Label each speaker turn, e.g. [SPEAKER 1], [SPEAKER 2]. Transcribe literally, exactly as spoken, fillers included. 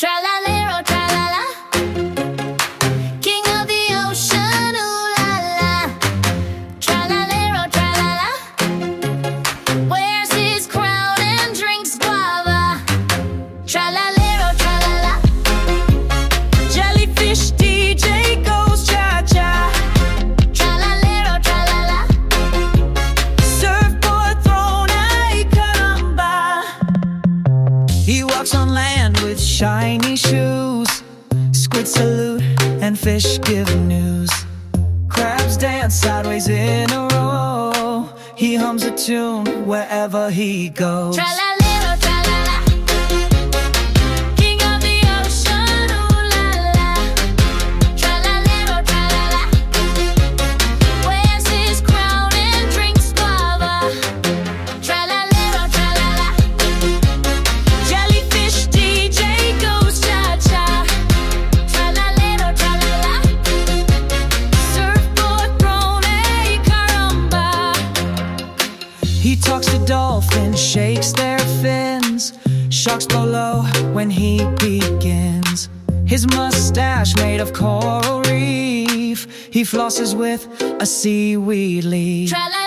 [SPEAKER 1] Tra-la-lero, tra-la-la, king of the ocean, ooh la la. Tra-la-lero, tra-la-la, wears his crown and drinks guava. Tra-la-lero, tra-la-la, jellyfish D J goes cha-cha. Tra-la-lero, tra-la-la, surfboard thrown a caramba. He walks on land with shiny shoes, squids salute and fish give news. Crabs dance sideways in a row. He hums a tune wherever he goes. Tra-la-lero, tra-la-la, king of the ocean, ooh la la. Tra-la-lero, tra-la-la, wears his crown and drinks guava. Tra-la-lero, tra-la-la, jellyfish D J goes cha-cha. Tra-la-lero, tra-la-la, surfboard thrown a caramba. He talks to dolphins, shakes their fins. Sharks go low when he begins. His mustache made of coral reef. He flosses with a seaweed leaf. Tra-la